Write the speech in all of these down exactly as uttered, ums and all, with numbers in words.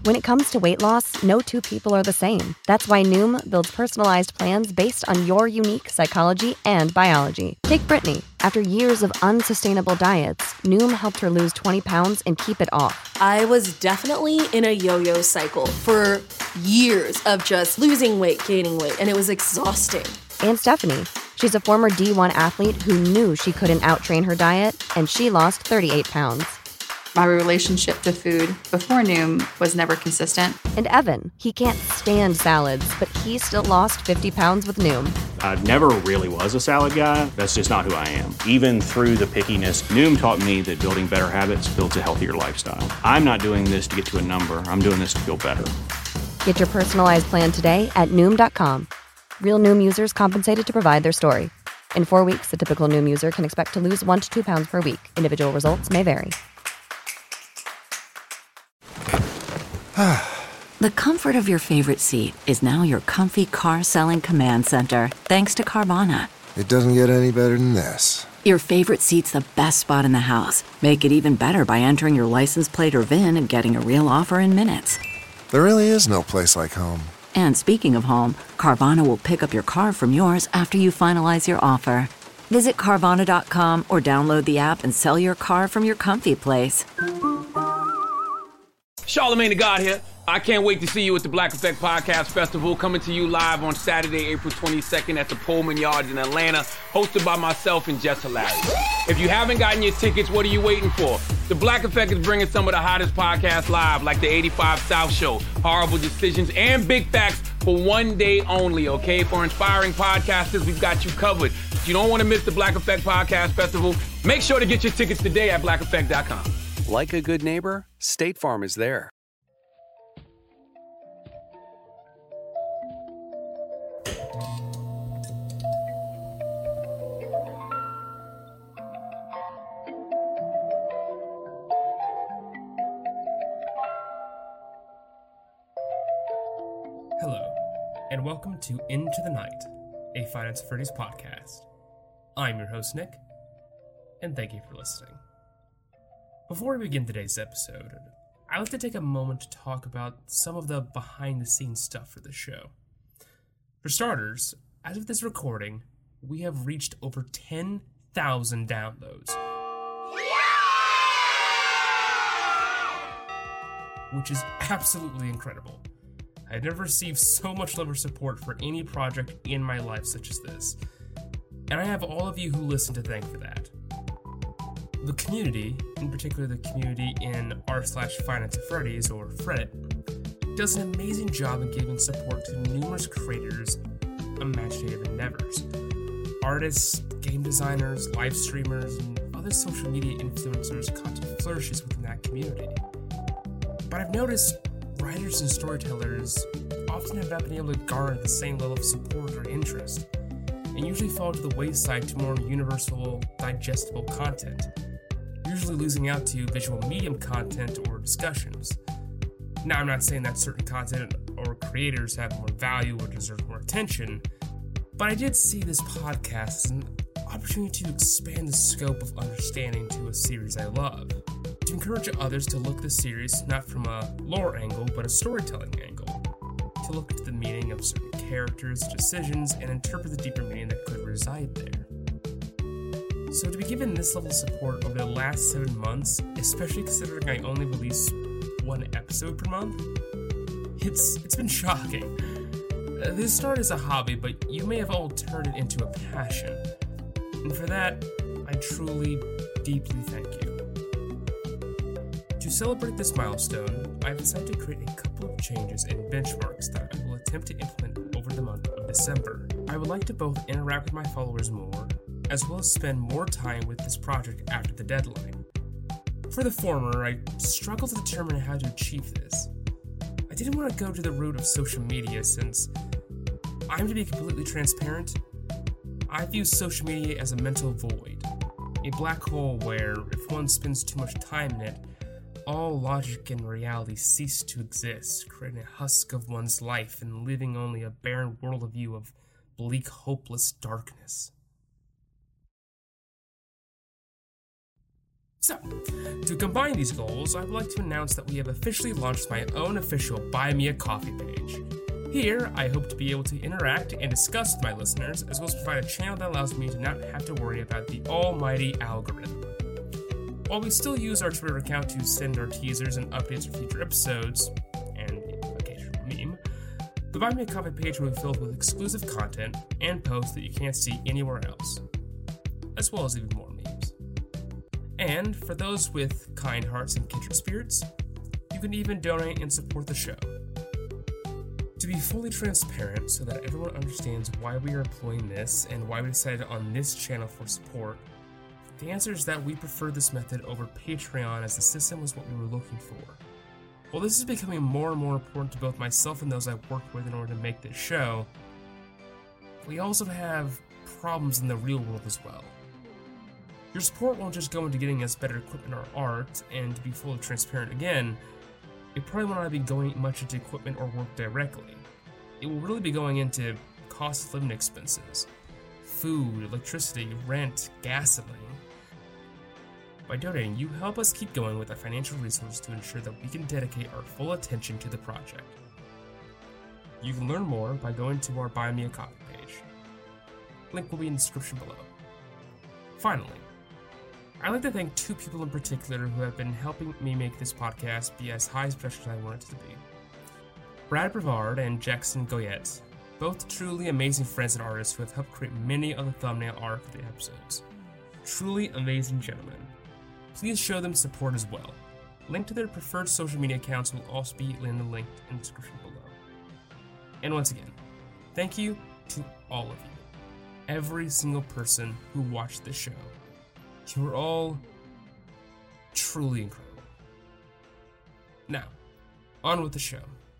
When it comes to weight loss, no two people are the same. That's why Noom builds personalized plans based on your unique psychology and biology. Take Brittany. After years of unsustainable diets, Noom helped her lose twenty pounds and keep it off. I was definitely in a yo-yo cycle for years of just losing weight, gaining weight, and it was exhausting. And Stephanie. She's a former D one athlete who knew she couldn't out-train her diet, and she lost thirty-eight pounds. My relationship to food before Noom was never consistent. And Evan, he can't stand salads, but he still lost fifty pounds with Noom. I never really was a salad guy. That's just not who I am. Even through the pickiness, Noom taught me that building better habits builds a healthier lifestyle. I'm not doing this to get to a number. I'm doing this to feel better. Get your personalized plan today at Noom dot com. Real Noom users compensated to provide their story. In four weeks, the typical Noom user can expect to lose one to two pounds per week. Individual results may vary. The comfort of your favorite seat is now your comfy car-selling command center, thanks to Carvana. It doesn't get any better than this. Your favorite seat's the best spot in the house. Make it even better by entering your license plate or V I N and getting a real offer in minutes. There really is no place like home. And speaking of home, Carvana will pick up your car from yours after you finalize your offer. Visit Carvana dot com or download the app and sell your car from your comfy place. Charlamagne the God here. I can't wait to see you at the Black Effect Podcast Festival, coming to you live on Saturday, April twenty-second at the Pullman Yards in Atlanta, hosted by myself and Jess Hilarious. If you haven't gotten your tickets, what are you waiting for? The Black Effect is bringing some of the hottest podcasts live, like the eighty-five South Show, Horrible Decisions, and Big Facts for one day only, okay? For inspiring podcasters, we've got you covered. If you don't want to miss the Black Effect Podcast Festival, make sure to get your tickets today at black effect dot com. Like a good neighbor, State Farm is there. Hello, and welcome to Into the Night, a Finance and Freddy's podcast. I'm your host, Nick, and thank you for listening. Before we begin today's episode, I'd like to take a moment to talk about some of the behind-the-scenes stuff for the show. For starters, as of this recording, we have reached over ten thousand downloads. Which is absolutely incredible. I had never received so much love or support for any project in my life such as this. And I have all of you who listen to thank for that. The community, in particular the community in r slash Finance and Freddy's, or Fredit, does an amazing job in giving support to numerous creators' imaginative endeavors. Artists, game designers, live streamers, and other social media influencers content flourishes within that community. But I've noticed writers and storytellers often have not been able to garner the same level of support or interest, and usually fall to the wayside to more universal, digestible content, usually losing out to visual medium content or discussions. Now, I'm not saying that certain content or creators have more value or deserve more attention, but I did see this podcast as an opportunity to expand the scope of understanding to a series I love, to encourage others to look at the series not from a lore angle, but a storytelling angle, to look into the meaning of certain characters, decisions, and interpret the deeper meaning that could reside there. So to be given this level of support over the last seven months, especially considering I only release one episode per month, it's it's been shocking. Uh, this started as a hobby, but you may have all turned it into a passion. And for that, I truly, deeply thank you. To celebrate this milestone, I've decided to create a couple of changes and benchmarks that I will attempt to implement over the month of December. I would like to both interact with my followers more, as well as spend more time with this project after the deadline. For the former, I struggled to determine how to achieve this. I didn't want to go to the route of social media since, I'm to be completely transparent, I view social media as a mental void, a black hole where if one spends too much time in it, all logic and reality cease to exist, creating a husk of one's life and living only a barren worldview of bleak, hopeless darkness. So, to combine these goals, I would like to announce that we have officially launched my own official Buy Me a Coffee page. Here, I hope to be able to interact and discuss with my listeners, as well as provide a channel that allows me to not have to worry about the almighty algorithm. While we still use our Twitter account to send our teasers and updates for future episodes, and the occasional meme, the Buy Me a Coffee page will be filled with exclusive content and posts that you can't see anywhere else, as well as even more memes. And for those with kind hearts and kindred spirits, you can even donate and support the show. To be fully transparent so that everyone understands why we are employing this and why we decided on this channel for support, the answer is that we prefer this method over Patreon, as the system was what we were looking for. While this is becoming more and more important to both myself and those I've worked with in order to make this show, we also have problems in the real world as well. Your support won't just go into getting us better equipment or art, and to be fully transparent again, it probably will not be going much into equipment or work directly. It will really be going into cost of living expenses, food, electricity, rent, gasoline. By donating, you help us keep going with the financial resources to ensure that we can dedicate our full attention to the project. You can learn more by going to our Buy Me a Coffee page. Link will be in the description below. Finally, I'd like to thank two people in particular who have been helping me make this podcast be as high as pressure as I want it to be. Brad Brevard and Jackson Goyette, both truly amazing friends and artists who have helped create many of the thumbnail art for the episodes. Truly amazing gentlemen. Please show them support as well. Link to their preferred social media accounts will also be in the link in the description below. And once again, thank you to all of you. Every single person who watched this show. You are all truly incredible. Now, on with the show.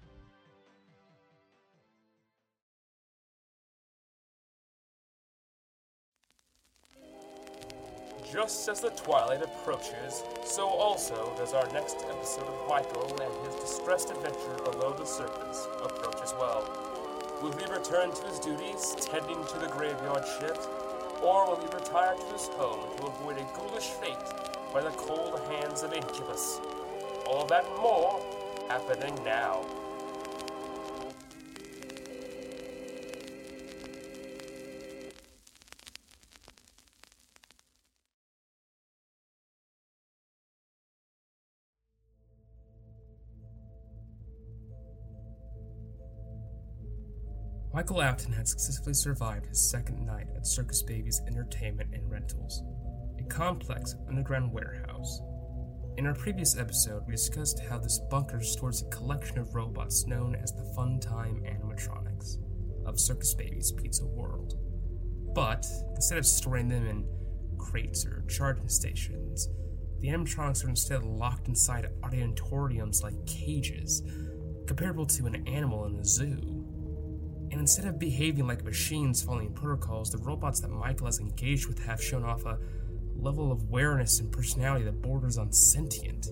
Just as the twilight approaches, so also does our next episode of Michael and his distressed adventure below the surface approach as well. Will he return to his duties, tending to the graveyard shift, or will he retire to his home to avoid a ghoulish fate by the cold hands of Incubus? All that and more happening now. Michael Apton had successfully survived his second night at Circus Baby's Entertainment and Rentals, a complex underground warehouse. In our previous episode, we discussed how this bunker stores a collection of robots known as the Funtime Animatronics of Circus Baby's Pizza World. But instead of storing them in crates or charging stations, the animatronics are instead locked inside auditoriums like cages, comparable to an animal in a zoo. And instead of behaving like machines following protocols, the robots that Michael has engaged with have shown off a level of awareness and personality that borders on sentient.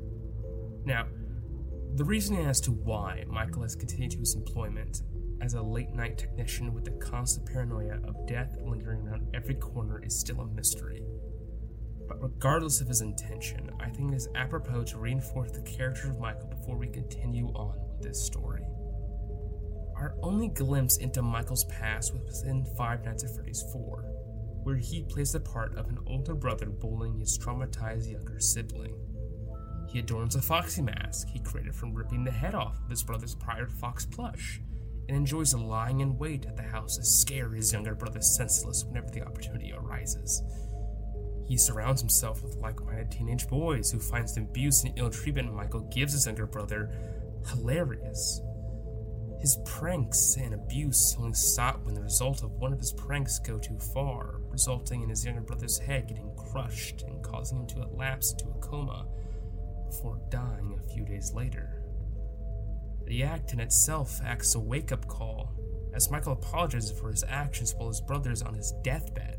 Now, the reasoning as to why Michael has continued to his employment as a late-night technician with the constant paranoia of death lingering around every corner is still a mystery. But regardless of his intention, I think it is apropos to reinforce the character of Michael before we continue on with this story. Our only glimpse into Michael's past was within Five Nights at Freddy's four, where he plays the part of an older brother bullying his traumatized younger sibling. He adorns a Foxy mask he created from ripping the head off of his brother's prior Fox plush, and enjoys lying in wait at the house to scare his younger brother senseless whenever the opportunity arises. He surrounds himself with like-minded teenage boys who finds the abuse and ill treatment Michael gives his younger brother hilarious. His pranks and abuse only stop when the result of one of his pranks go too far, resulting in his younger brother's head getting crushed and causing him to lapse into a coma before dying a few days later. The act in itself acts as a wake-up call, as Michael apologizes for his actions while his brother is on his deathbed.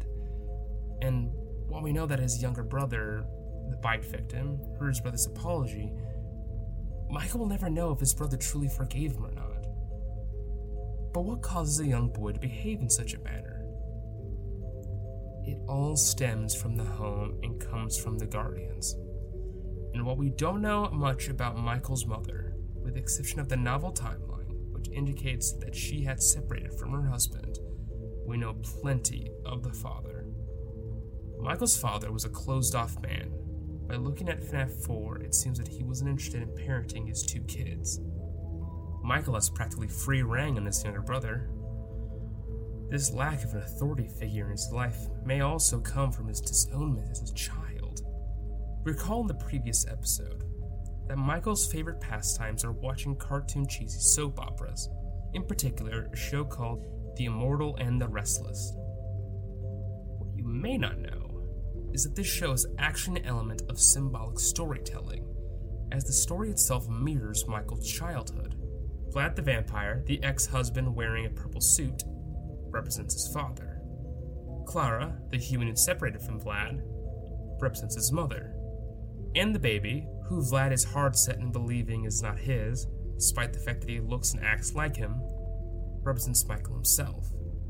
And while we know that his younger brother, the bite victim, heard his brother's apology, Michael will never know if his brother truly forgave him or not. But what causes a young boy to behave in such a manner? it all stems from the home and comes from the guardians. And while we don't know much about Michael's mother, with the exception of the novel timeline, which indicates that she had separated from her husband, we know plenty of the father. Michael's father was a closed-off man. By looking at F NAF four, it seems that he wasn't interested in parenting his two kids. Michael has practically free reign on his younger brother. This lack of an authority figure in his life may also come from his disownment as a child. Recall in the previous episode that Michael's favorite pastimes are watching cartoon cheesy soap operas, in particular a show called The Immortal and the Restless. What you may not know is that this show is actually an element of symbolic storytelling, as the story itself mirrors Michael's childhood. Vlad the Vampire, the ex-husband wearing a purple suit, represents his father. Clara, the human who separated from Vlad, represents his mother. And the baby, who Vlad is hard-set in believing is not his, despite the fact that he looks and acts like him, represents Michael himself.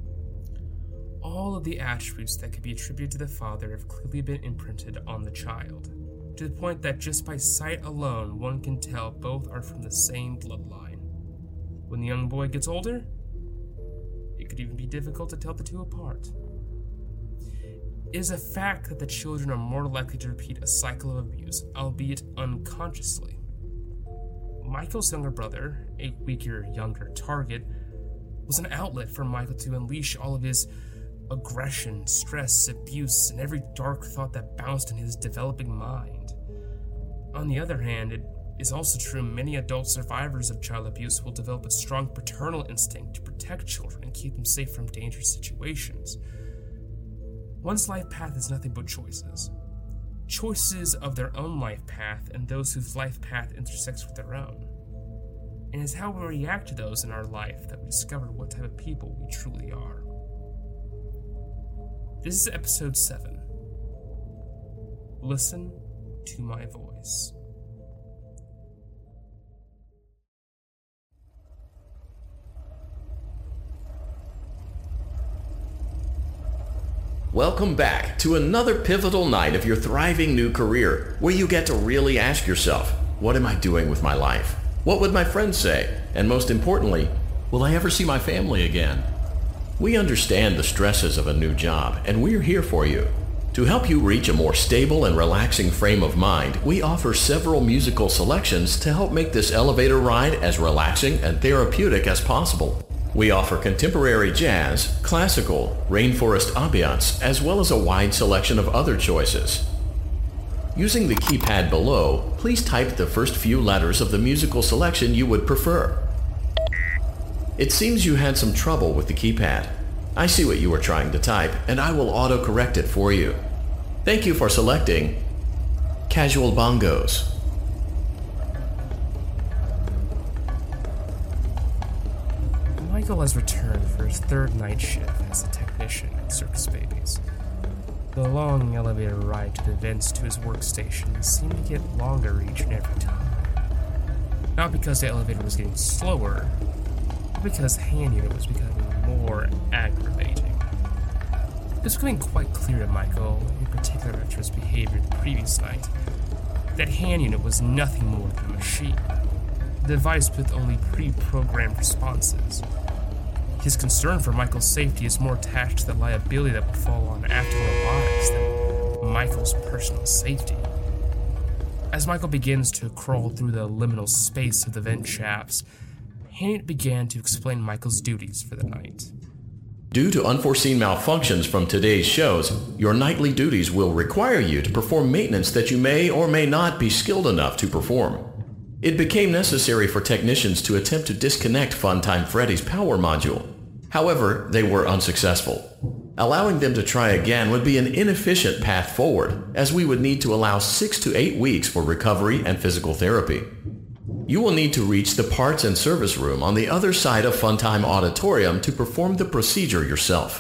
All of the attributes that could be attributed to the father have clearly been imprinted on the child, to the point that just by sight alone one can tell both are from the same bloodline. When the young boy gets older, it could even be difficult to tell the two apart. It is a fact that the children are more likely to repeat a cycle of abuse, albeit unconsciously. Michael's younger brother, a weaker, younger target, was an outlet for Michael to unleash all of his aggression, stress, abuse, and every dark thought that bounced in his developing mind. On the other hand, it is also true many adult survivors of child abuse will develop a strong paternal instinct to protect children and keep them safe from dangerous situations. One's life path is nothing but choices. Choices of their own life path and those whose life path intersects with their own. And it's how we react to those in our life that we discover what type of people we truly are. This is episode seven. Listen to my voice. Welcome back to another pivotal night of your thriving new career, where you get to really ask yourself, what am I doing with my life? What would my friends say? And most importantly, will I ever see my family again? We understand the stresses of a new job, and we're here for you. To help you reach a more stable and relaxing frame of mind, we offer several musical selections to help make this elevator ride as relaxing and therapeutic as possible. We offer contemporary jazz, classical, rainforest ambiance, as well as a wide selection of other choices. Using the keypad below, please type the first few letters of the musical selection you would prefer. It seems you had some trouble with the keypad. I see what you were trying to type, and I will auto-correct it for you. Thank you for selecting Casual Bongos. Michael has returned for his third night shift as a technician at Circus Babies. The long elevator ride to the vents to his workstation seemed to get longer each and every time. Not because the elevator was getting slower, but because hand unit was becoming more aggravating. It was becoming quite clear to Michael, in particular after his behavior the previous night, that hand unit was nothing more than a machine, a device with only pre-programmed responses. His concern for Michael's safety is more attached to the liability that would fall on After Robotics than Michael's personal safety. As Michael begins to crawl through the liminal space of the vent shafts, Hanniot began to explain Michael's duties for the night. Due to unforeseen malfunctions from today's shows, your nightly duties will require you to perform maintenance that you may or may not be skilled enough to perform. It became necessary for technicians to attempt to disconnect Funtime Freddy's power module. However, they were unsuccessful. Allowing them to try again would be an inefficient path forward, as we would need to allow six to eight weeks for recovery and physical therapy. You will need to reach the parts and service room on the other side of Funtime Auditorium to perform the procedure yourself.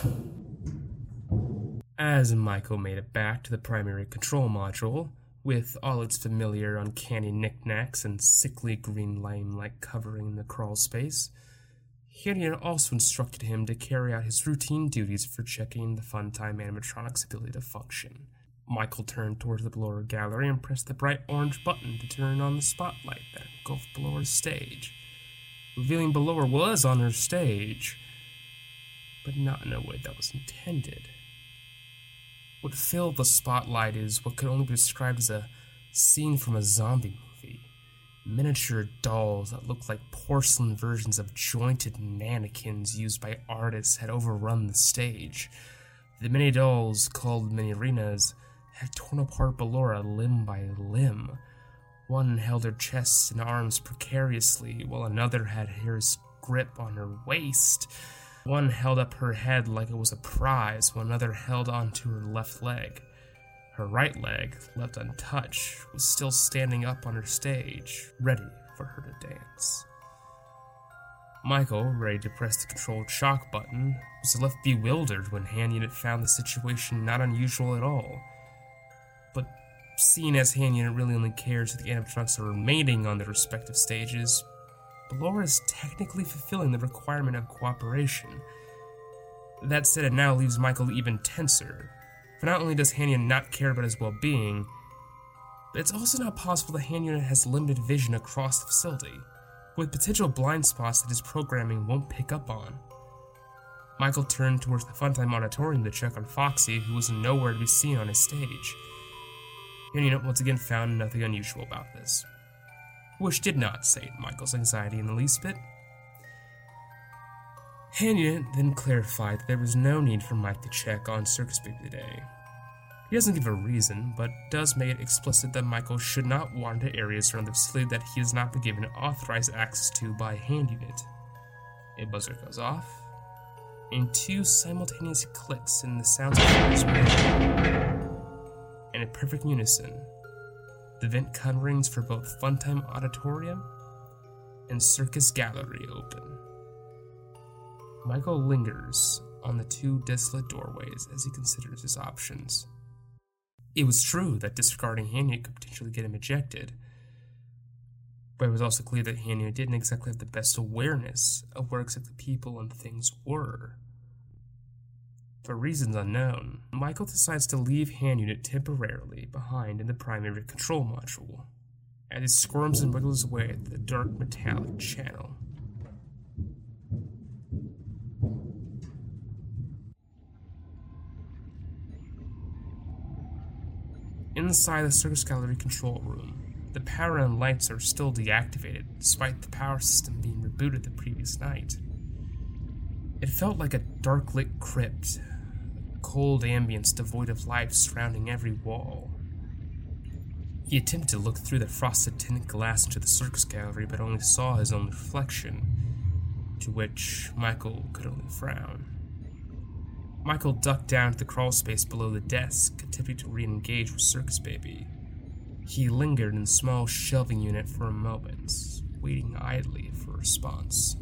As Michael made it back to the primary control module, with all its familiar uncanny knickknacks and sickly green lime-like covering in the crawl space, Hanyon also instructed him to carry out his routine duties for checking the Funtime animatronic's ability to function. Michael turned towards the Ballora gallery and pressed the bright orange button to turn on the spotlight that engulfed Ballora's stage, revealing Ballora was on her stage, but not in a way that was intended. What filled the spotlight is what could only be described as a scene from a zombie movie. Miniature dolls that looked like porcelain versions of jointed mannequins used by artists had overrun the stage. The mini dolls, called mini-arenas, had torn apart Ballora limb by limb. One held her chest and arms precariously, while another had his grip on her waist. One held up her head like it was a prize, while another held onto her left leg. Her right leg, left untouched, was still standing up on her stage, ready for her to dance. Michael, ready to press the controlled shock button, was left bewildered when Hand Unit found the situation not unusual at all. But seeing as Hand Unit really only cares that the animatronics are remaining on their respective stages, Ballora is technically fulfilling the requirement of cooperation. That said, it now leaves Michael even tenser, for not only does Hand Unit not care about his well-being, but it's also not possible that Hand Unit has limited vision across the facility, with potential blind spots that his programming won't pick up on. Michael turned towards the Funtime auditorium to check on Foxy, who was nowhere to be seen on his stage. Hand Unit once again found nothing unusual about this, which did not sate Michael's anxiety in the least bit. Hand Unit then clarified that there was no need for Mike to check on Circus Baby today. He doesn't give a reason, but does make it explicit that Michael should not wander to areas around the facility that he has not been given authorized access to by Hand Unit. A buzzer goes off, and two simultaneous clicks in the sounds of the and in perfect unison, the vent coverings for both Funtime Auditorium and Circus Gallery open. Michael lingers on the two desolate doorways as he considers his options. It was true that disregarding Hand Unit could potentially get him ejected, but it was also clear that Hand Unit didn't exactly have the best awareness of where exactly people and things were. For reasons unknown, Michael decides to leave Hand Unit temporarily behind in the primary control module, as he squirms and wiggles his way through the dark metallic channel. Inside the Circus Gallery control room, the power and lights are still deactivated, despite the power system being rebooted the previous night. It felt like a dark-lit crypt, a cold ambience devoid of life surrounding every wall. He attempted to look through the frosted tinted glass into the Circus Gallery, but only saw his own reflection, to which Michael could only frown. Michael ducked down to the crawl space below the desk, attempting to re-engage with Circus Baby. He lingered in the small shelving unit for a moment, waiting idly for a response.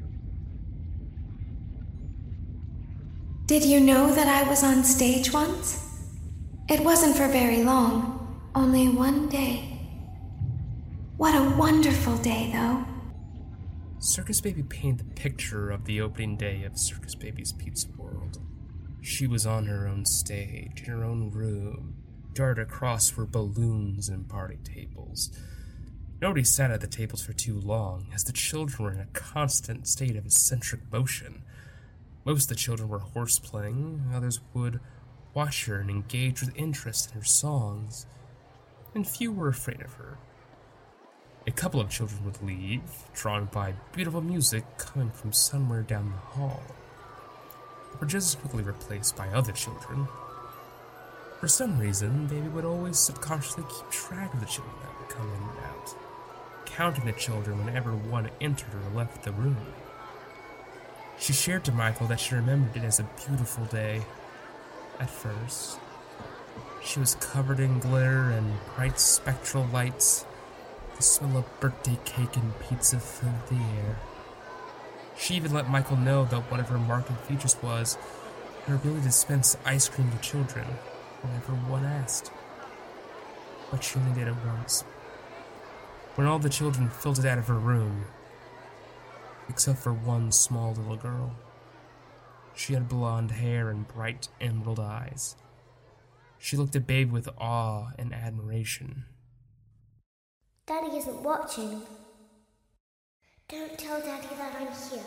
Did you know that I was on stage once? It wasn't for very long, only one day. What a wonderful day, though. Circus Baby painted the picture of the opening day of Circus Baby's Pizza World. She was on her own stage, in her own room. Darted across were balloons and party tables. Nobody sat at the tables for too long, as the children were in a constant state of eccentric motion. Most of the children were horseplaying, others would watch her and engage with interest in her songs, and few were afraid of her. A couple of children would leave, drawn by beautiful music coming from somewhere down the hall, were just as quickly replaced by other children. For some reason, Baby would always subconsciously keep track of the children that would come in and out, counting the children whenever one entered or left the room. She shared to Michael that she remembered it as a beautiful day. At first, she was covered in glitter and bright spectral lights. The smell of birthday cake and pizza filled the air. She even let Michael know that one of her marking features was her ability to dispense ice cream to children whenever one asked. But she only did it once. When all the children filtered out of her room, except for one small little girl. She had blonde hair and bright emerald eyes. She looked at Baby with awe and admiration. Daddy isn't watching. Don't tell Daddy that I'm here.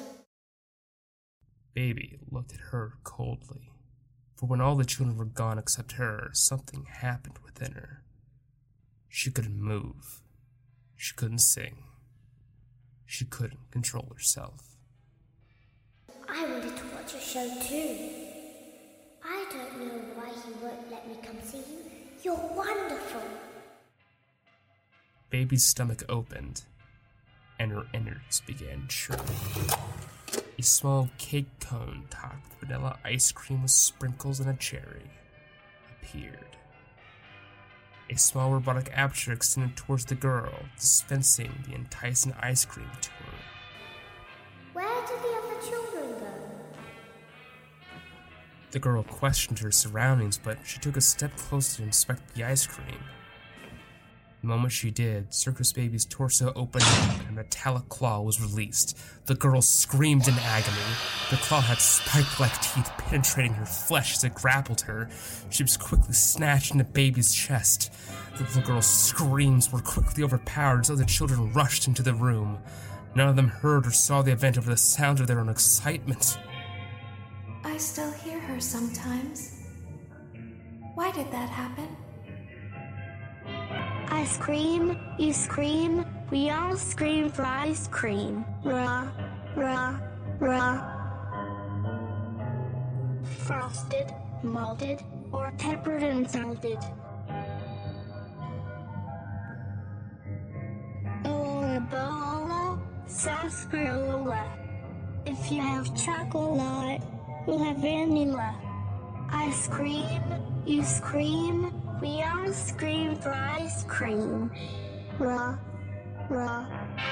Baby looked at her coldly, for when all the children were gone except her, something happened within her. She couldn't move. She couldn't sing. She couldn't control herself. I wanted to watch your show too. I don't know why you won't let me come see you. You're wonderful. Baby's stomach opened, and her innards began churning. A small cake cone topped with vanilla ice cream with sprinkles and a cherry appeared. A small robotic aperture extended towards the girl, dispensing the enticing ice cream to her. Where did the other children go? The girl questioned her surroundings, but she took a step closer to inspect the ice cream. The moment she did, Circus Baby's torso opened up and a metallic claw was released. The girl screamed in agony. The claw had spike-like teeth penetrating her flesh as it grappled her. She was quickly snatched into Baby's chest. The little girl's screams were quickly overpowered as other children rushed into the room. None of them heard or saw the event over the sound of their own excitement. I still hear her sometimes. Why did that happen? I scream, you scream, we all scream for ice cream. Rah, rah, rah. Frosted, malted, or peppered and salted. Or bola, sarsaparilla. If you have chocolate, we'll have vanilla. I scream, you scream, we all scream for ice cream. Rah, rah.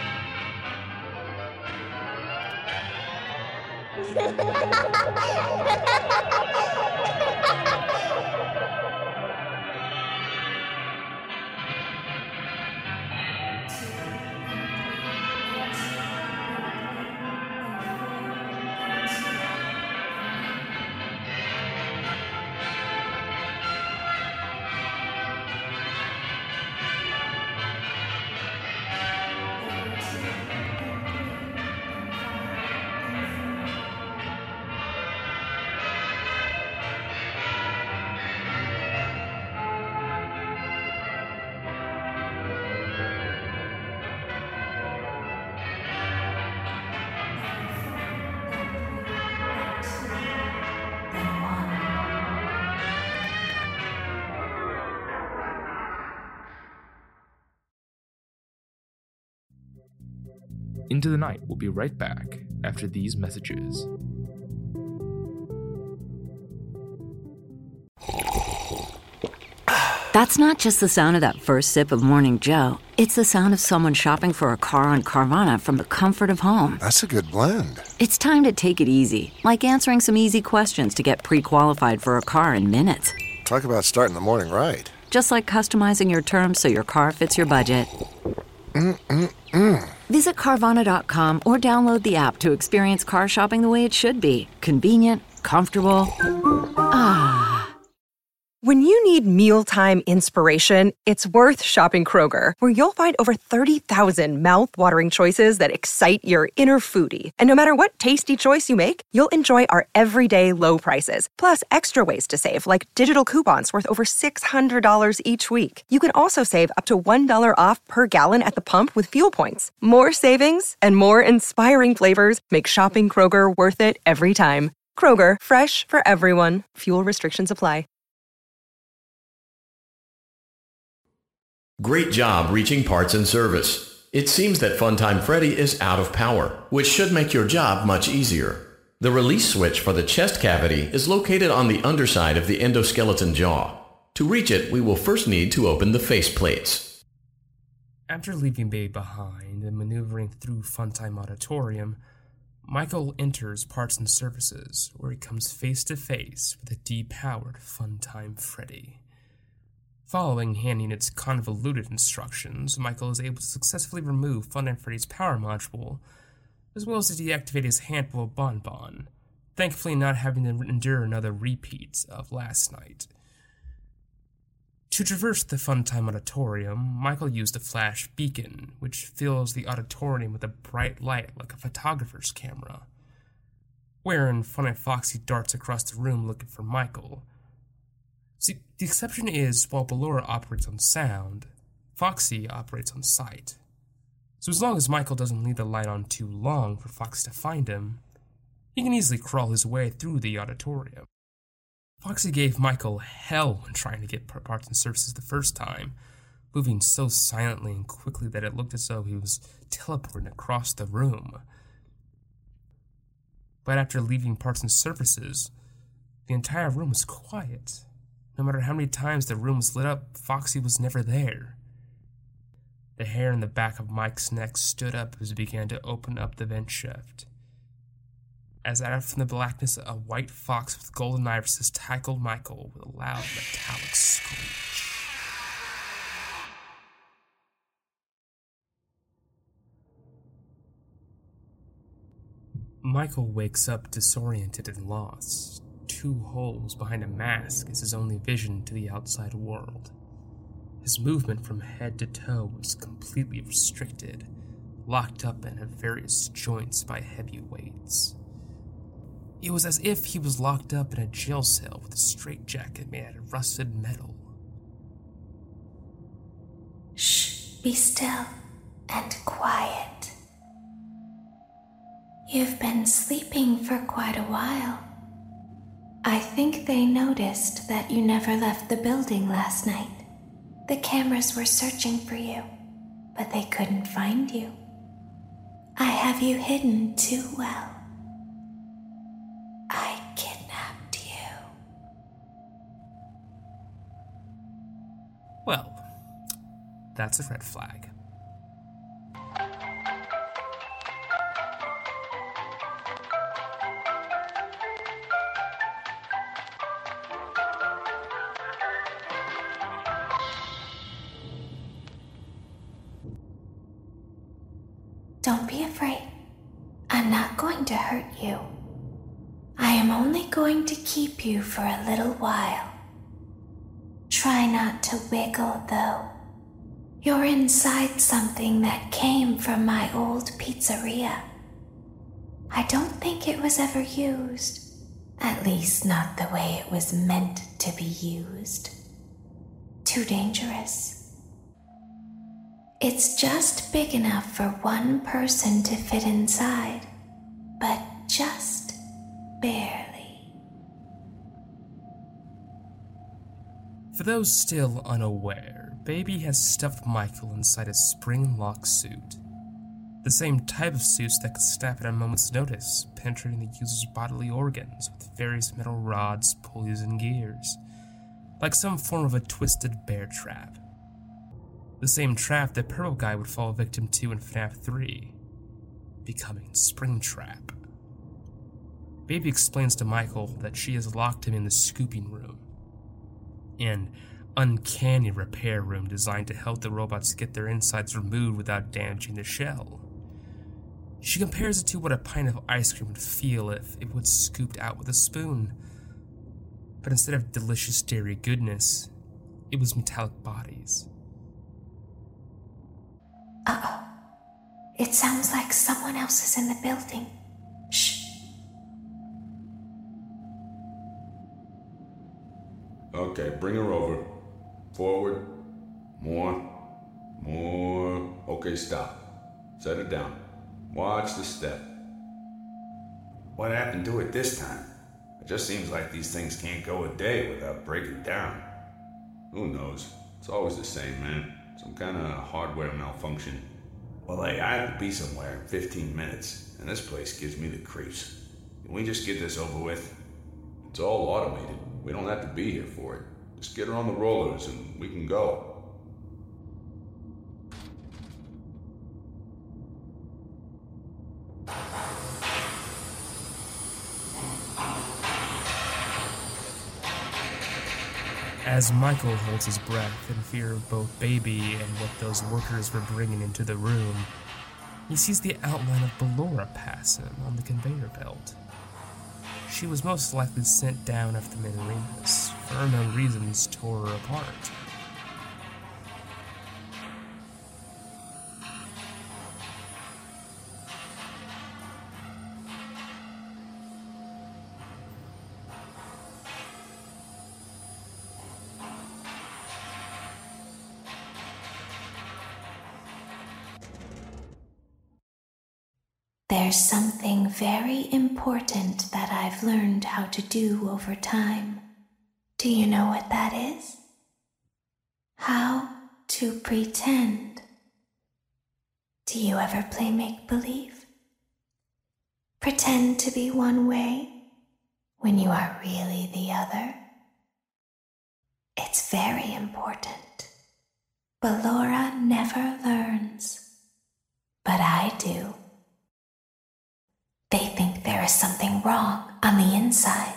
Into the Night will be right back after these messages. That's not just the sound of that first sip of Morning Joe. It's the sound of someone shopping for a car on Carvana from the comfort of home. That's a good blend. It's time to take it easy, like answering some easy questions to get pre-qualified for a car in minutes. Talk about starting the morning right. Just like customizing your terms so your car fits your budget. Mm-mm-mm. Visit Carvana dot com or download the app to experience car shopping the way it should be. Convenient, comfortable. Ah. When you need mealtime inspiration, it's worth shopping Kroger, where you'll find over thirty thousand mouth-watering choices that excite your inner foodie. And no matter what tasty choice you make, you'll enjoy our everyday low prices, plus extra ways to save, like digital coupons worth over six hundred dollars each week. You can also save up to one dollar off per gallon at the pump with fuel points. More savings and more inspiring flavors make shopping Kroger worth it every time. Kroger, fresh for everyone. Fuel restrictions apply. Great job reaching parts and service. It seems that Funtime Freddy is out of power, which should make your job much easier. The release switch for the chest cavity is located on the underside of the endoskeleton jaw. To reach it, we will first need to open the face plates. After leaving Baby behind and maneuvering through Funtime Auditorium, Michael enters Parts and Services, where he comes face to face with a depowered Funtime Freddy. Following handing its convoluted instructions, Michael is able to successfully remove Funtime Freddy's power module, as well as to deactivate his handful of bonbon, thankfully not having to endure another repeat of last night. To traverse the Funtime Auditorium, Michael used a flash beacon, which fills the auditorium with a bright light like a photographer's camera. Wherein Fun and Foxy darts across the room looking for Michael. See, the exception is, while Ballora operates on sound, Foxy operates on sight. So as long as Michael doesn't leave the light on too long for Foxy to find him, he can easily crawl his way through the auditorium. Foxy gave Michael hell when trying to get parts and services the first time, moving so silently and quickly that it looked as though he was teleporting across the room. But after leaving parts and surfaces, the entire room was quiet. No matter how many times the room was lit up, Foxy was never there. The hair in the back of Mike's neck stood up as he began to open up the vent shaft. As out from the blackness, a white fox with golden irises tackled Michael with a loud metallic screech. Michael wakes up disoriented and lost. Two holes behind a mask is his only vision to the outside world. His movement from head to toe was completely restricted, locked up in various joints by heavy weights. It was as if he was locked up in a jail cell with a straitjacket made out of rusted metal. Shh, be still and quiet. You've been sleeping for quite a while. I think they noticed that you never left the building last night. The cameras were searching for you, but they couldn't find you. I have you hidden too well. I kidnapped you. Well, that's a red flag. Don't be afraid. I'm not going to hurt you. I am only going to keep you for a little while. Try not to wiggle, though. You're inside something that came from my old pizzeria. I don't think it was ever used. At least not the way it was meant to be used. Too dangerous. It's just big enough for one person to fit inside, but just barely. For those still unaware, Baby has stuffed Michael inside a spring-lock suit. The same type of suits that could snap at a moment's notice, penetrating the user's bodily organs with various metal rods, pulleys, and gears, like some form of a twisted bear trap. The same trap that Purple Guy would fall victim to in F NAF three, becoming Springtrap. Baby explains to Michael that she has locked him in the scooping room, an uncanny repair room designed to help the robots get their insides removed without damaging the shell. She compares it to what a pint of ice cream would feel if it was scooped out with a spoon. But instead of delicious dairy goodness, it was metallic bodies. Uh-oh. It sounds like someone else is in the building. Shh. Okay, bring her over. Forward. More. More. Okay, stop. Set it down. Watch the step. What happened to it this time? It just seems like these things can't go a day without breaking down. Who knows? It's always the same, man. Some kind of hardware malfunction. Well, hey, I have to be somewhere in fifteen minutes, and this place gives me the creeps. Can we just get this over with? It's all automated. We don't have to be here for it. Just get her on the rollers and we can go. As Michael holds his breath in fear of both Baby and what those workers were bringing into the room, he sees the outline of Ballora pass him on the conveyor belt. She was most likely sent down after the Minorinas, for unknown reasons tore her apart. There's something very important that I've learned how to do over time. Do you know what that is? How to pretend. Do you ever play make-believe? Pretend to be one way when you are really the other. It's very important. Ballora never learns, but I do. They think there is something wrong on the inside.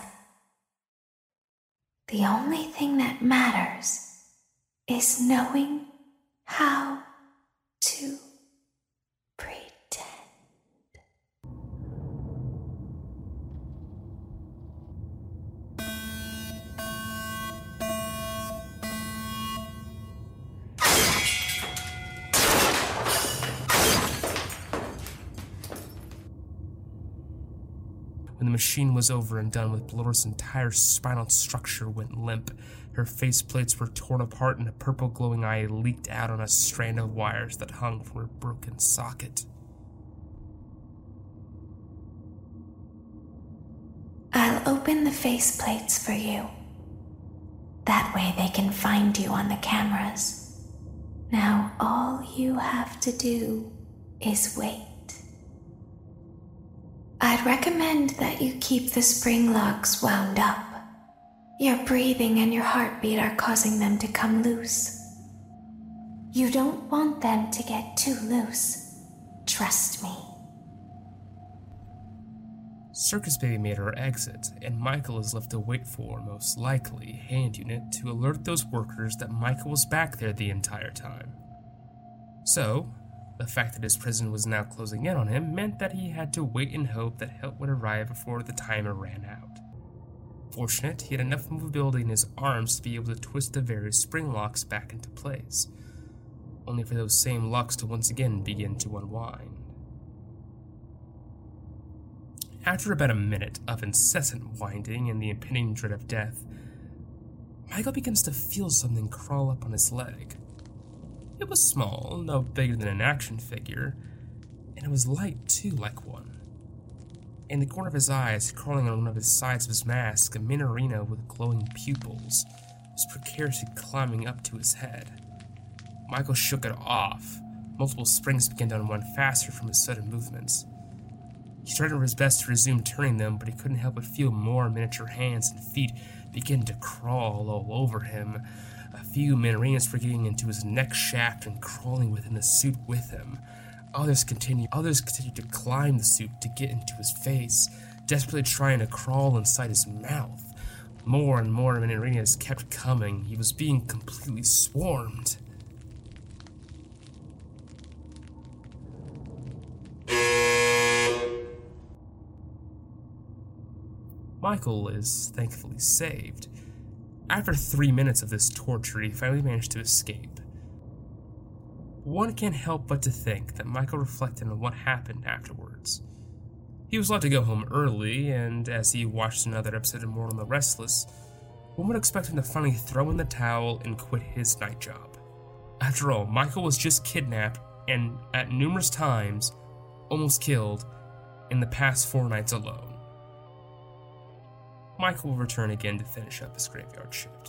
The only thing that matters is knowing how to pretend. When the machine was over and done with, Ballora's entire spinal structure went limp. Her faceplates were torn apart and a purple glowing eye leaked out on a strand of wires that hung from her broken socket. I'll open the faceplates for you. That way they can find you on the cameras. Now all you have to do is wait. I'd recommend that you keep the spring locks wound up. Your breathing and your heartbeat are causing them to come loose. You don't want them to get too loose. Trust me. Circus Baby made her exit, and Michael is left to wait for, most likely, Hand Unit to alert those workers that Michael was back there the entire time. So, the fact that his prison was now closing in on him meant that he had to wait and hope that help would arrive before the timer ran out. Fortunate, he had enough movability in his arms to be able to twist the various spring locks back into place, only for those same locks to once again begin to unwind. After about a minute of incessant winding and the impending dread of death, Michael begins to feel something crawl up on his leg. It was small, no bigger than an action figure, and it was light too, like one. In the corner of his eyes, crawling on one of the sides of his mask, a Minorina with glowing pupils was precariously climbing up to his head. Michael shook it off. Multiple springs began to unwind faster from his sudden movements. He tried his best to resume turning them, but he couldn't help but feel more miniature hands and feet begin to crawl all over him. A few Minorinas were getting into his neck shaft and crawling within the suit with him. Others continued, others continued to climb the suit to get into his face, desperately trying to crawl inside his mouth. More and more Minorinas kept coming. He was being completely swarmed. Michael is thankfully saved. After three minutes of this torture, he finally managed to escape. One can't help but to think that Michael reflected on what happened afterwards. He was allowed to go home early, and as he watched another episode of Mortal and the Restless, one would expect him to finally throw in the towel and quit his night job. After all, Michael was just kidnapped and, at numerous times, almost killed in the past four nights alone. Michael will return again to finish up his graveyard shift.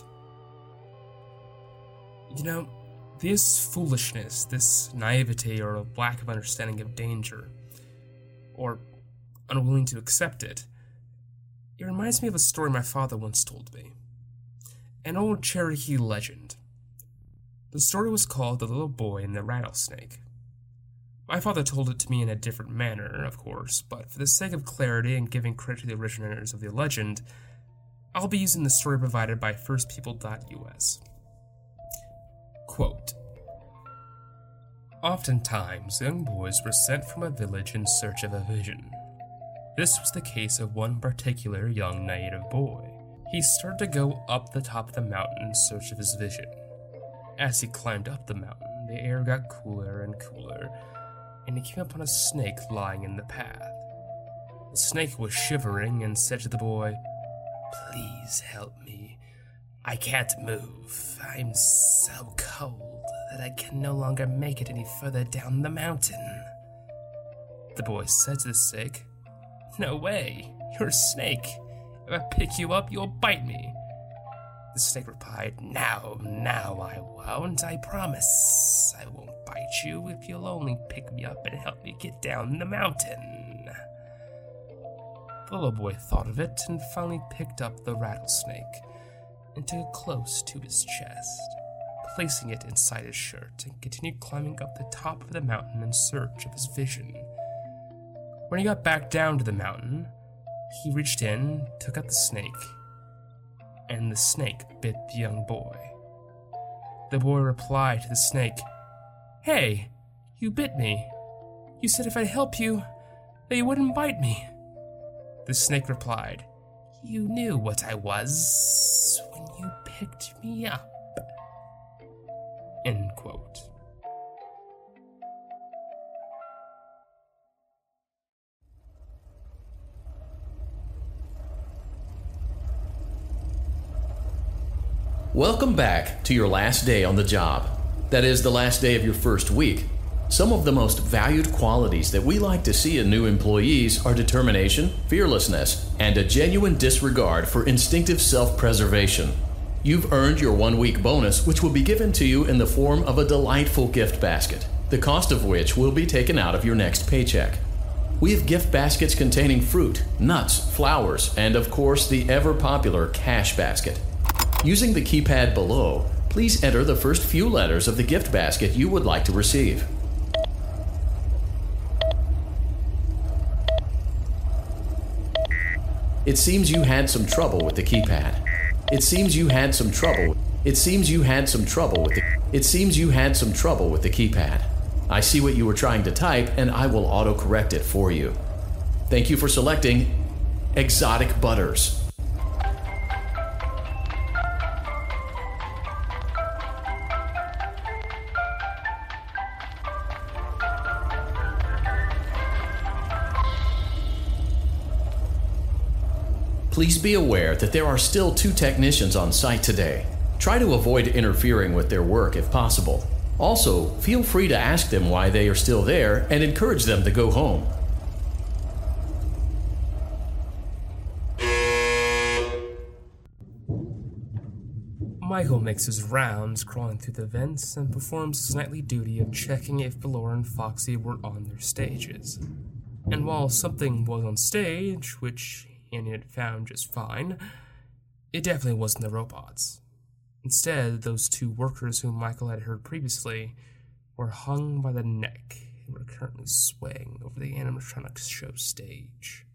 You know, this foolishness, this naivety or a lack of understanding of danger, or unwilling to accept it, it reminds me of a story my father once told me. An old Cherokee legend. The story was called The Little Boy and the Rattlesnake. My father told it to me in a different manner, of course, but for the sake of clarity and giving credit to the originators of the legend, I'll be using the story provided by first people dot U S. Quote, Oftentimes, young boys were sent from a village in search of a vision. This was the case of one particular young native boy. He started to go up the top of the mountain in search of his vision. As he climbed up the mountain, the air got cooler and cooler, and he came upon a snake lying in the path. The snake was shivering and said to the boy, "Please help me. I can't move. I'm so cold that I can no longer make it any further down the mountain." The boy said to the snake, "No way, you're a snake. If I pick you up, you'll bite me." The snake replied, "No, no, I won't. I promise. I won't bite you if you'll only pick me up and help me get down the mountain." The little boy thought of it and finally picked up the rattlesnake and took it close to his chest, placing it inside his shirt, and continued climbing up the top of the mountain in search of his vision. When he got back down to the mountain, he reached in, took out the snake, and the snake bit the young boy. The boy replied to the snake, "Hey, you bit me. You said if I'd help you, that you wouldn't bite me." The snake replied, "You knew what I was when you picked me up." End quote. Welcome back to your last day on the job. That is, the last day of your first week. Some of the most valued qualities that we like to see in new employees are determination, fearlessness, and a genuine disregard for instinctive self-preservation. You've earned your one-week bonus, which will be given to you in the form of a delightful gift basket, the cost of which will be taken out of your next paycheck. We have gift baskets containing fruit, nuts, flowers, and of course the ever-popular cash basket. Using the keypad below, please enter the first few letters of the gift basket you would like to receive. It seems you had some trouble with the keypad. It seems you had some trouble. It seems you had some trouble with the It seems you had some trouble with the keypad. I see what you were trying to type and I will autocorrect it for you. Thank you for selecting Exotic Butters. Please be aware that there are still two technicians on site today. Try to avoid interfering with their work if possible. Also, feel free to ask them why they are still there and encourage them to go home. Michael makes his rounds crawling through the vents and performs his nightly duty of checking if Ballora and Foxy were on their stages. And while something was on stage, which and had found just fine, it definitely wasn't the robots. Instead, those two workers whom Michael had heard previously were hung by the neck and were currently swaying over the animatronics show stage.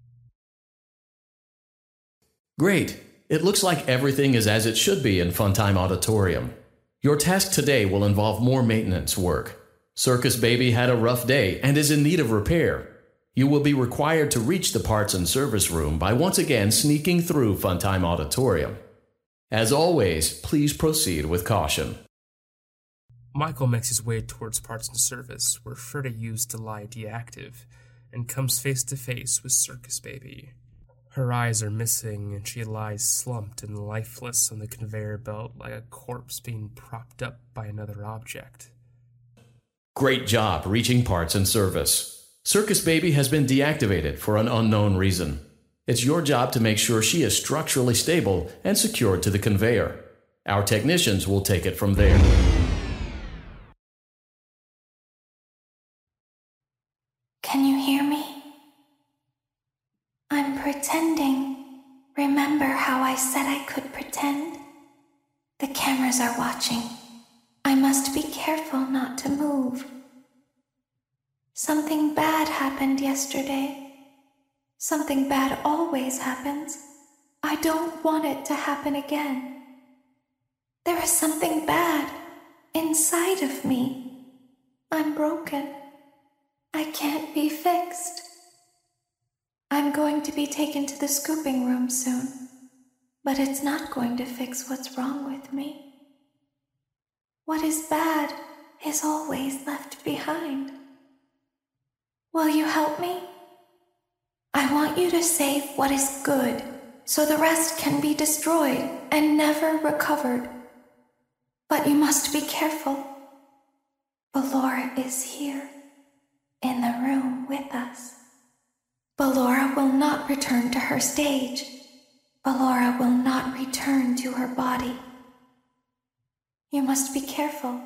Great. It looks like everything is as it should be in Funtime Auditorium. Your task today will involve more maintenance work. Circus Baby had a rough day and is in need of repair. You will be required to reach the parts and service room by once again sneaking through Funtime Auditorium. As always, please proceed with caution. Michael makes his way towards parts and service, where Frida used to lie deactive, and comes face to face with Circus Baby. Her eyes are missing, and she lies slumped and lifeless on the conveyor belt like a corpse being propped up by another object. Great job reaching parts and service. Circus Baby has been deactivated for an unknown reason. It's your job to make sure she is structurally stable and secured to the conveyor. Our technicians will take it from there. Can you hear me? I'm pretending. Remember how I said I could pretend? The cameras are watching. I must be careful not to move. Something bad happened yesterday. Something bad always happens. I don't want it to happen again. There is something bad inside of me. I'm broken. I can't be fixed. I'm going to be taken to the scooping room soon, but it's not going to fix what's wrong with me. What is bad is always left behind. Will you help me? I want you to save what is good, so the rest can be destroyed and never recovered. But you must be careful. Ballora is here, in the room with us. Ballora will not return to her stage. Ballora will not return to her body. You must be careful.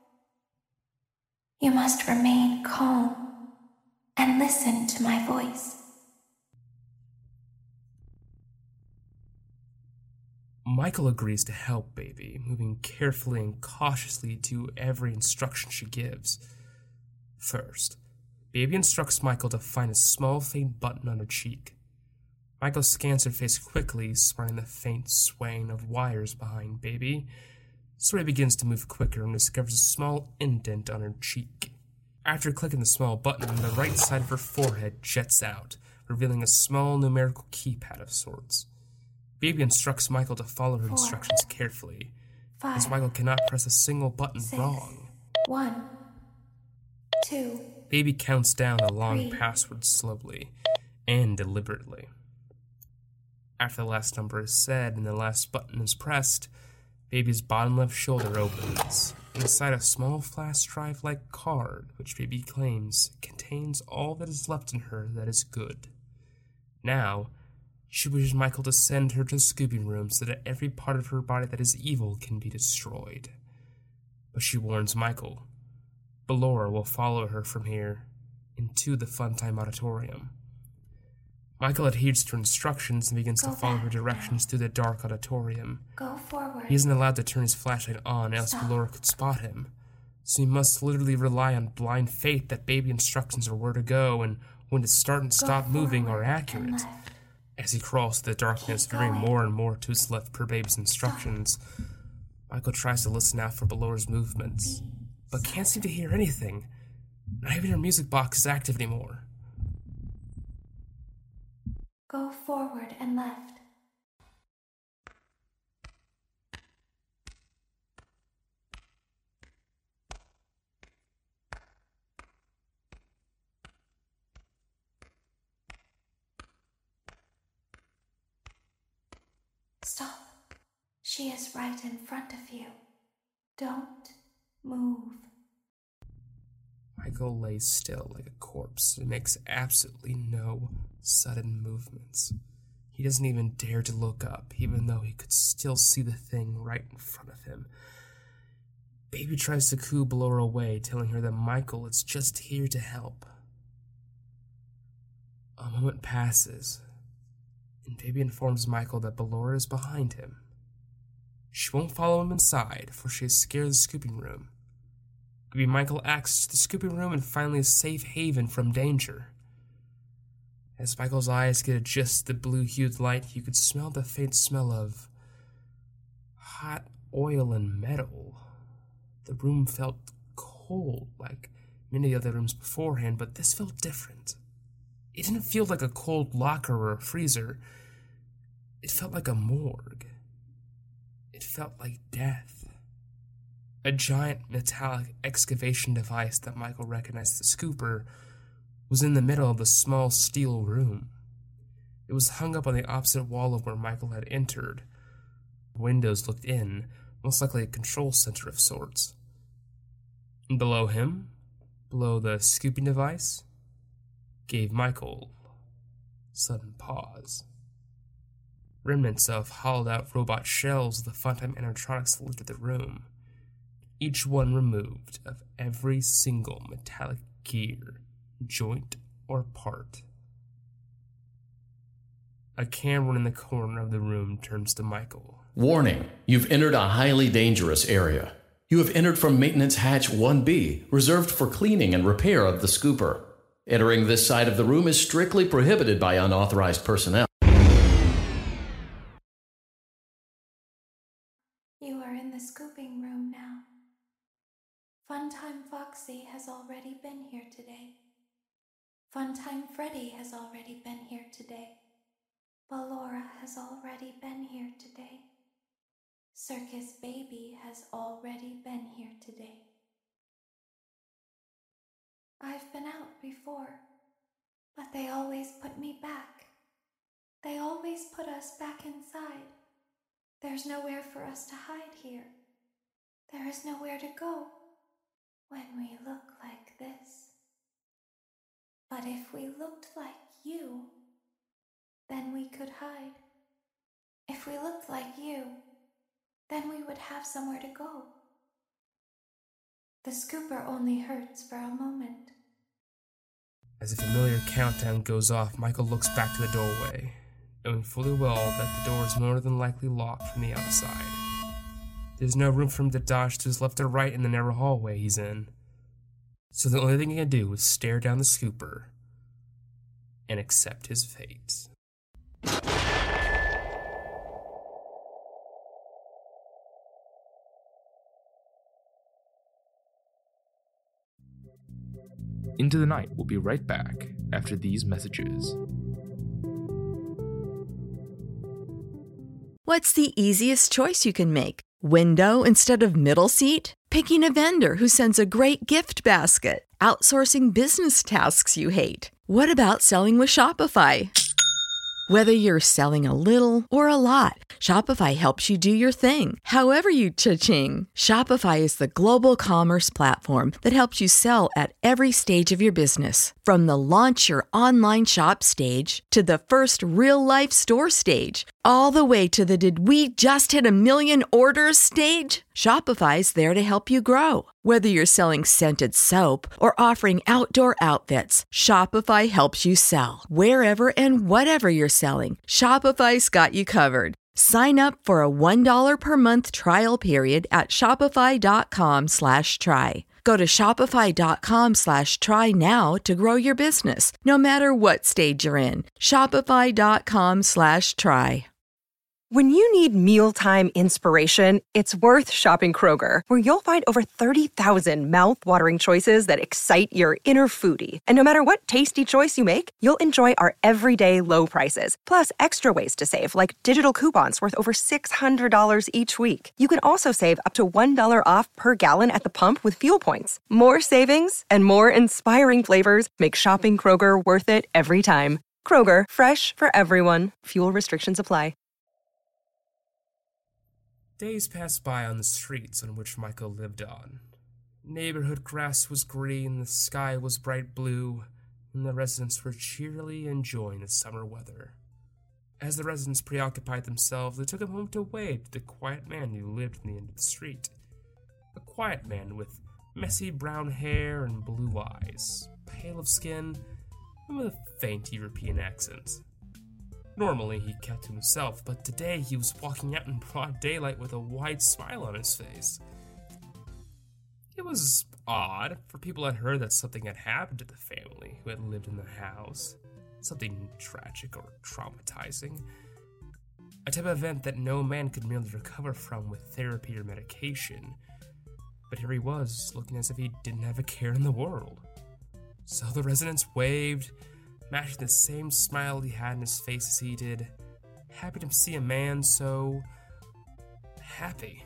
You must remain calm and listen to my voice. Michael agrees to help Baby, moving carefully and cautiously to every instruction she gives. First, Baby instructs Michael to find a small faint button on her cheek. Michael scans her face quickly, spotting the faint swaying of wires behind Baby, so he begins to move quicker and discovers a small indent on her cheek. After clicking the small button, the right side of her forehead jets out, revealing a small numerical keypad of sorts. Baby instructs Michael to follow her Four, instructions carefully, five, as Michael cannot press a single button six, wrong. One, two, Baby counts down a long three. password slowly and deliberately. After the last number is said and the last button is pressed, Baby's bottom left shoulder opens. Inside a small flash drive-like card, which Baby claims contains all that is left in her that is good. Now, she wishes Michael to send her to the scooping room so that every part of her body that is evil can be destroyed. But she warns Michael. Ballora will follow her from here into the Funtime Auditorium. Michael adheres to her instructions and begins Go to follow her back directions now. through the dark auditorium. Go forward. He isn't allowed to turn his flashlight on, else Stop. Ballora could spot him. So he must literally rely on blind faith that Baby instructions are where to go and when to start and Go stop moving are forward accurate. and left. As he crawls through the darkness, Keep veering going. more and more to his left per Baby's instructions, Michael tries to listen out for Ballora's movements, but can't seem to hear anything. Not even her music box is active anymore. Go forward and left. Stop. She is right in front of you. Don't move. Michael lays still like a corpse and makes absolutely no sudden movements. He doesn't even dare to look up, even though he could still see the thing right in front of him. Baby tries to coo Ballora away, telling her that Michael is just here to help. A moment passes, and Baby informs Michael that Ballora is behind him. She won't follow him inside, for she is scared of the scooping room. Baby Michael access to the scooping room and finally a safe haven from danger. As Michael's eyes could adjust the blue-hued light, you could smell the faint smell of hot oil and metal. The room felt cold, like many other rooms beforehand, but this felt different. It didn't feel like a cold locker or a freezer. It felt like a morgue. It felt like death. A giant metallic excavation device that Michael recognized as the scooper was in the middle of the small steel room. It was hung up on the opposite wall of where Michael had entered. Windows looked in, most likely a control center of sorts. And below him, below the scooping device, gave Michael sudden pause. Remnants of hollowed-out robot shells of the Funtime animatronics littered the room, each one removed of every single metallic gear, joint, or part. A camera in the corner of the room turns to Michael. Warning, you've entered a highly dangerous area. You have entered from Maintenance Hatch one B, reserved for cleaning and repair of the scooper. Entering this side of the room is strictly prohibited by unauthorized personnel. You are in the scooping room now. Funtime Foxy has already been here today. Funtime Freddy has already been here today. Ballora has already been here today. Circus Baby has already been here today. I've been out before, but they always put me back. They always put us back inside. There's nowhere for us to hide here. There is nowhere to go when we look like this. But if we looked like you, then we could hide. If we looked like you, then we would have somewhere to go. The scooper only hurts for a moment. As a familiar countdown goes off, Michael looks back to the doorway, knowing fully well that the door is more than likely locked from the outside. There's no room for him to dodge to his left or right in the narrow hallway he's in. So the only thing he can do is stare down the scooper and accept his fate. Into the Night will be right back after these messages. What's the easiest choice you can make? Window instead of middle seat? Picking a vendor who sends a great gift basket? Outsourcing business tasks you hate? What about selling with Shopify? Whether you're selling a little or a lot, Shopify helps you do your thing, however you cha-ching. Shopify is the global commerce platform that helps you sell at every stage of your business. From the launch your online shop stage to the first real-life store stage, all the way to the did we just hit a million orders stage. Shopify's there to help you grow. Whether you're selling scented soap or offering outdoor outfits, Shopify helps you sell. Wherever and whatever you're selling, Shopify's got you covered. Sign up for a one dollar per month trial period at shopify.com slash try. Go to shopify.com slash try now to grow your business, no matter what stage you're in. Shopify.com slash try. When you need mealtime inspiration, it's worth shopping Kroger, where you'll find over thirty thousand mouth-watering choices that excite your inner foodie. And no matter what tasty choice you make, you'll enjoy our everyday low prices, plus extra ways to save, like digital coupons worth over six hundred dollars each week. You can also save up to one dollar off per gallon at the pump with fuel points. More savings and more inspiring flavors make shopping Kroger worth it every time. Kroger, fresh for everyone. Fuel restrictions apply. Days passed by on the streets on which Michael lived on. Neighborhood grass was green, the sky was bright blue, and the residents were cheerily enjoying the summer weather. As the residents preoccupied themselves, they took him home to wave to the quiet man who lived in the end of the street. A quiet man with messy brown hair and blue eyes, pale of skin, and with a faint European accent. Normally, he kept to himself, but today he was walking out in broad daylight with a wide smile on his face. It was odd, for people had heard that something had happened to the family who had lived in the house. Something tragic or traumatizing. A type of event that no man could merely recover from with therapy or medication. But here he was, looking as if he didn't have a care in the world. So the residents waved, matching the same smile he had in his face as he did, happy to see a man so happy.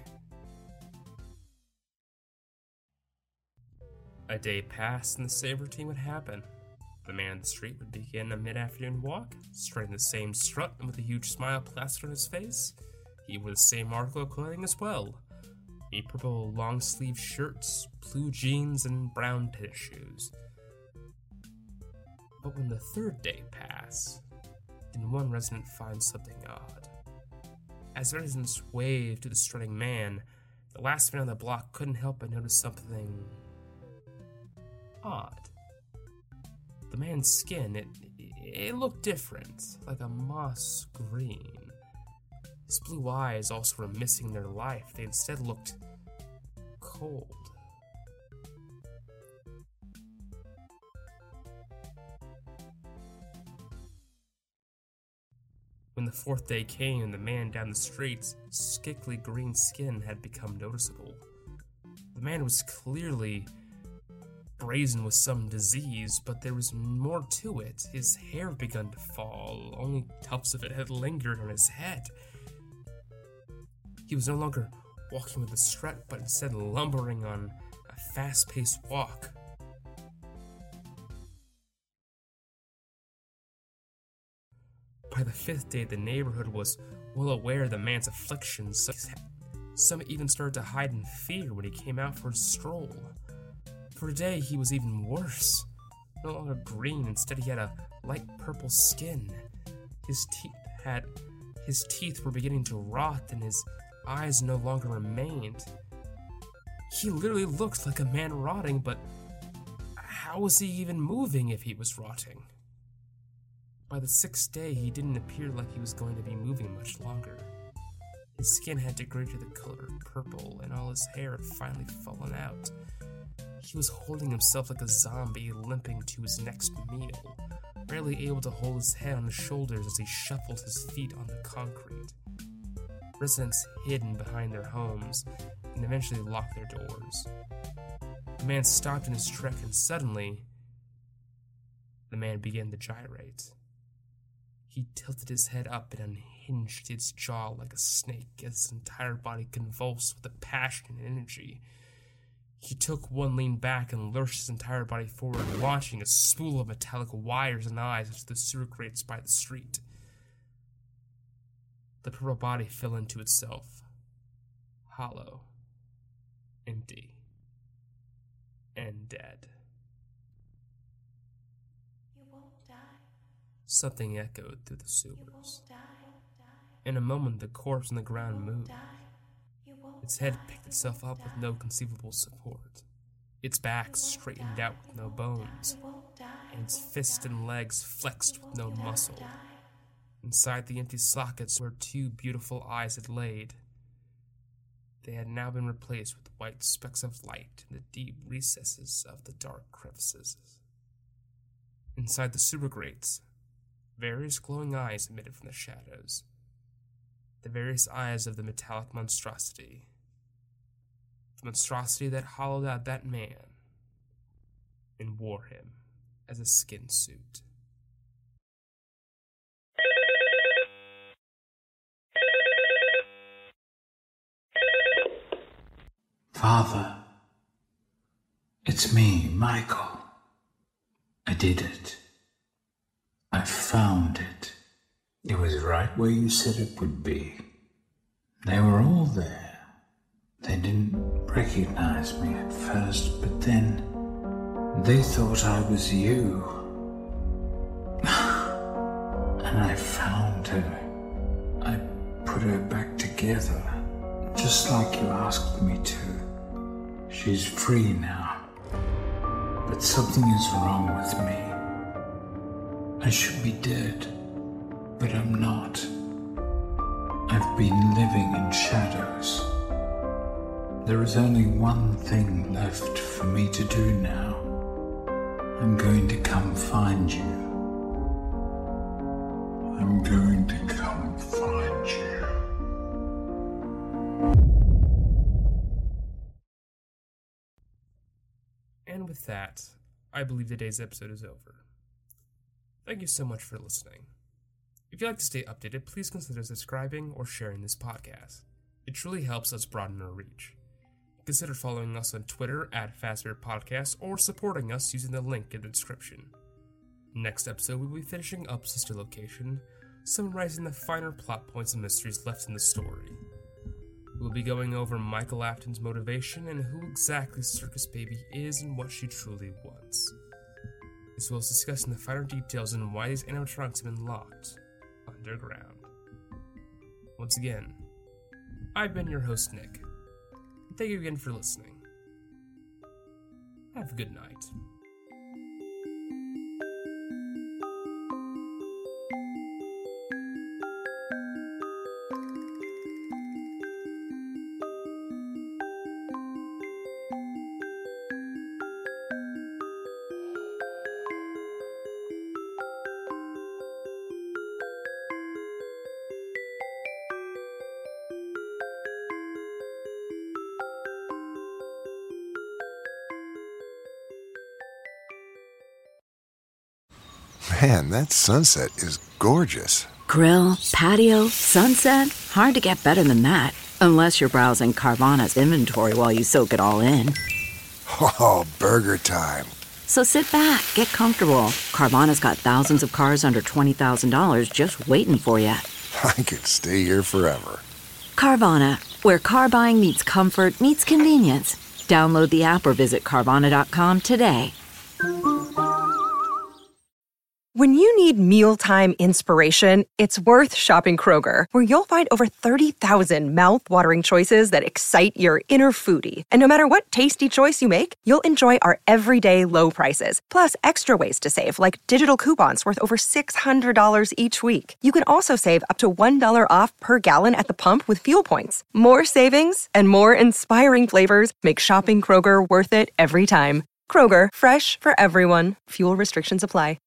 A day passed and the same routine would happen. The man in the street would begin a mid-afternoon walk, strutting the same strut and with a huge smile plastered on his face. He wore the same article of clothing as well. A purple long-sleeve shirts, blue jeans, and brown tennis shoes. But when the third day passed, then one resident finds something odd. As the residents waved to the strutting man, the last man on the block couldn't help but notice something odd. The man's skin, it, it looked different, like a moss green. His blue eyes also were missing their life. They instead looked cold. When the fourth day came and the man down the street's skickly green skin had become noticeable. The man was clearly brazen with some disease, but there was more to it. His hair had begun to fall, only tufts of it had lingered on his head. He was no longer walking with a strut, but instead lumbering on a fast-paced walk. By the fifth day, the neighborhood was well aware of the man's afflictions. Some even started to hide in fear when he came out for a stroll. For today, he was even worse. No longer green, instead he had a light purple skin. His teeth had, his teeth were beginning to rot, and his eyes no longer remained. He literally looked like a man rotting, but how was he even moving if he was rotting? By the sixth day, he didn't appear like he was going to be moving much longer. His skin had degraded to the color of purple, and all his hair had finally fallen out. He was holding himself like a zombie, limping to his next meal, barely able to hold his head on his shoulders as he shuffled his feet on the concrete. Residents hidden behind their homes and eventually locked their doors. The man stopped in his trek, and suddenly, the man began to gyrate. He tilted his head up and unhinged its jaw like a snake as his entire body convulsed with a passion and energy. He took one lean back and lurched his entire body forward, launching a spool of metallic wires and eyes into the sewer grates by the street. The purple body fell into itself, hollow, empty, and dead. You won't die. Something echoed through the sewers. In a moment, the corpse on the ground moved. Its head picked itself up with no conceivable support. Its back straightened out with no bones, and its fists and legs flexed with no muscle. Inside the empty sockets where two beautiful eyes had laid, they had now been replaced with white specks of light in the deep recesses of the dark crevices. Inside the sewer grates, various glowing eyes emitted from the shadows. The various eyes of the metallic monstrosity. The monstrosity that hollowed out that man and wore him as a skin suit. Father, it's me, Michael. I did it. I found it. It was right where you said it would be. They were all there. They didn't recognize me at first, but then they thought I was you. And I found her. I put her back together, just like you asked me to. She's free now. But something is wrong with me. I should be dead, but I'm not. I've been living in shadows. There is only one thing left for me to do now. I'm going to come find you. I'm going to come find you. And with that, I believe today's episode is over. Thank you so much for listening. If you'd like to stay updated, please consider subscribing or sharing this podcast. It truly helps us broaden our reach. Consider following us on Twitter at Fazbear Podcast or supporting us using the link in the description. Next episode, we'll be finishing up Sister Location, summarizing the finer plot points and mysteries left in the story. We'll be going over Michael Afton's motivation and who exactly Circus Baby is and what she truly wants, as well as discussing the finer details on why these animatronics have been locked underground. Once again, I've been your host, Nick. Thank you again for listening. Have a good night. Man, that sunset is gorgeous. Grill, patio, sunset. Hard to get better than that. Unless you're browsing Carvana's inventory while you soak it all in. Oh, burger time. So sit back, get comfortable. Carvana's got thousands of cars under twenty thousand dollars just waiting for you. I could stay here forever. Carvana, where car buying meets comfort, meets convenience. Download the app or visit Carvana dot com today. When you need mealtime inspiration, it's worth shopping Kroger, where you'll find over thirty thousand mouth-watering choices that excite your inner foodie. And no matter what tasty choice you make, you'll enjoy our everyday low prices, plus extra ways to save, like digital coupons worth over six hundred dollars each week. You can also save up to one dollar off per gallon at the pump with fuel points. More savings and more inspiring flavors make shopping Kroger worth it every time. Kroger, fresh for everyone. Fuel restrictions apply.